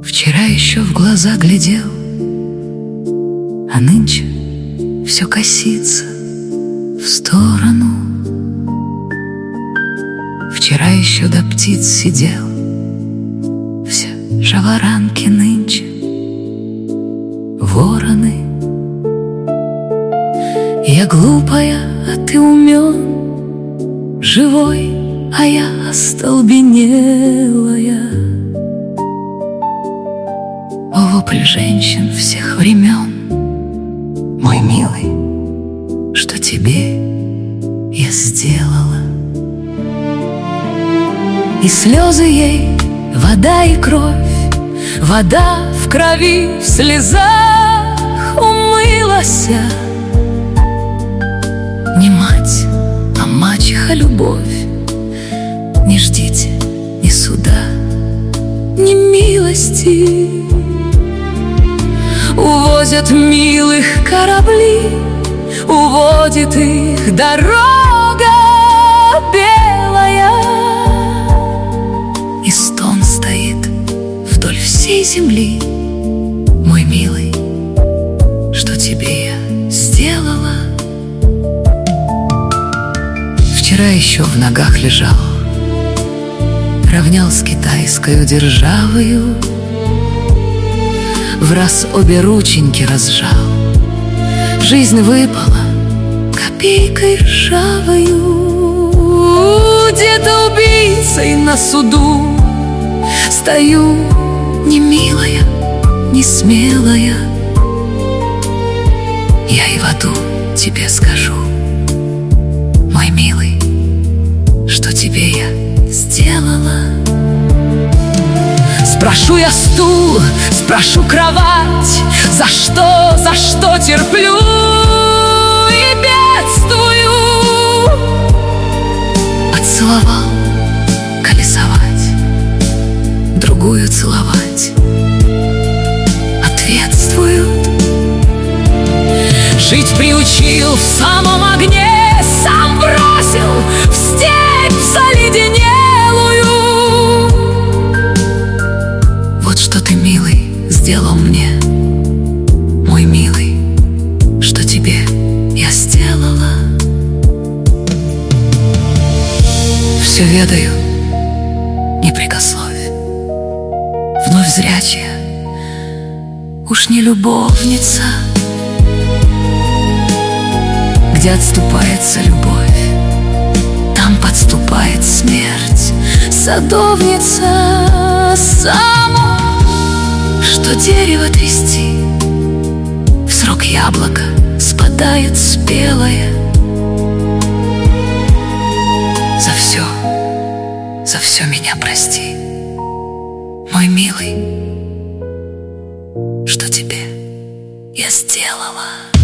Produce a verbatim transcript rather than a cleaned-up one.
Вчера еще в глаза глядел, а нынче все косится в сторону. Вчера еще до птиц сидел, все жаворонки нынче вороны. Я глупая, а ты умен, живой, а я остолбенелая. О, вопль женщин всех времен, мой милый, что тебе я сделала. И слезы ей вода и кровь, вода в крови, в слезах умылася. Не мать, а мачеха любовь. Не ждите ни суда, ни милости. Увозят милых корабли, уводит их дорога белая. И стон стоит вдоль всей земли, мой милый, что тебе я сделала. Вчера еще в ногах лежал, равнял с китайскою державою, враз обе рученьки разжал. Жизнь выпала копейкой ржавою. Где-то убийцей на суду стою, не милая, не смелая. Я и в аду тебе скажу, мой милый, что тебе я сделала. Спрошу я стул, спрошу кровать, за что, за что терплю и бедствую. Отцеловал колесовать, другую целовать, ответствуют. Жить приучил в самом огне, сам бросил в степь заледенелую. Вот что ты, милый, сделал мне, мой милый, что тебе я сделала. Все ведаю, не прикословь, вновь зрячая, уж не любовница. Где отступается любовь, там подступает смерть. Садовница само, что дерево трясти, в срок яблоко спадает спелое. За все, за все меня прости, мой милый, что тебе я сделала.